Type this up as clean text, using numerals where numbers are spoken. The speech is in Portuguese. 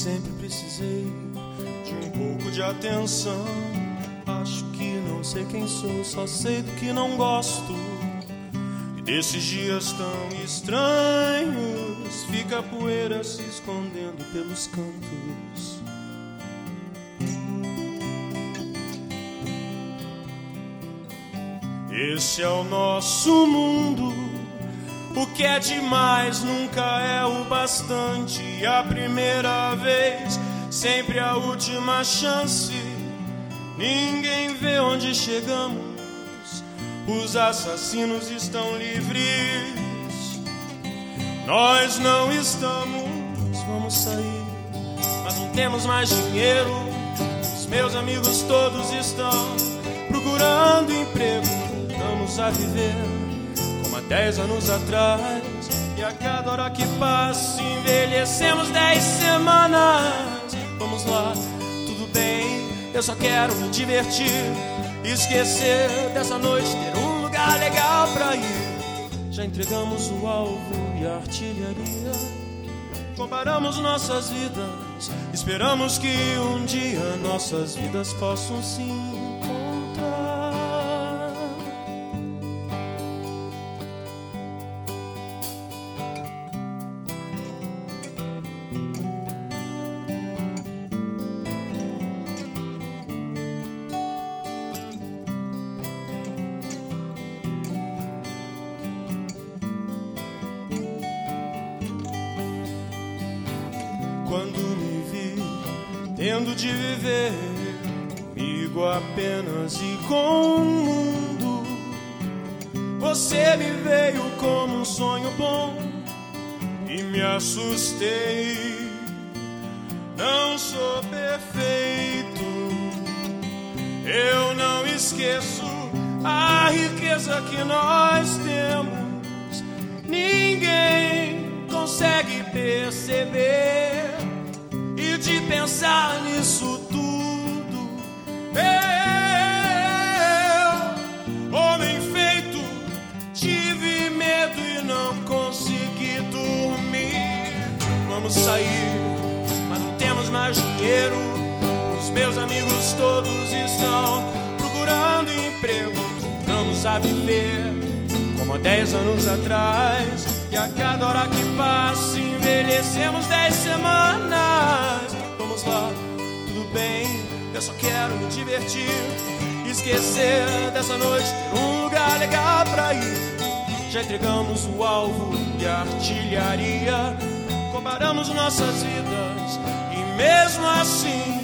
sempre precisei de um pouco de atenção. Acho que não sei quem sou, só sei do que não gosto. E desses dias tão estranhos fica a poeira se escondendo pelos cantos. Esse é o nosso mundo. O que é demais nunca é o bastante. A primeira vez, sempre a última chance. Ninguém vê onde chegamos. Os assassinos estão livres. Nós não estamos. Vamos sair, mas não temos mais dinheiro. Os meus amigos todos estão procurando emprego. Vamos a viver como há 10 anos atrás. E a cada hora que passa envelhecemos 10 semanas. Vamos lá, tudo bem, eu só quero me divertir, esquecer dessa noite, ter um lugar legal pra ir. Já entregamos o alvo e a artilharia. Comparamos nossas vidas, esperamos que um dia nossas vidas possam se encontrar. Quando me vi tendo de viver comigo apenas e com o mundo, você me veio como um sonho bom e me assustei. Não sou perfeito, eu não esqueço a riqueza que nós temos. Ninguém consegue perceber. E de pensar nisso tudo, eu, homem feito, tive medo e não consegui dormir. Vamos sair, mas não temos mais dinheiro. Os meus amigos todos estão procurando emprego. Vamos a viver como há 10 anos atrás. E a cada hora que passa envelhecemos 10 semanas. Vamos lá, tudo bem, eu só quero me divertir, esquecer dessa noite, ter um lugar legal pra ir. Já entregamos o alvo e a artilharia. Comparamos nossas vidas e mesmo assim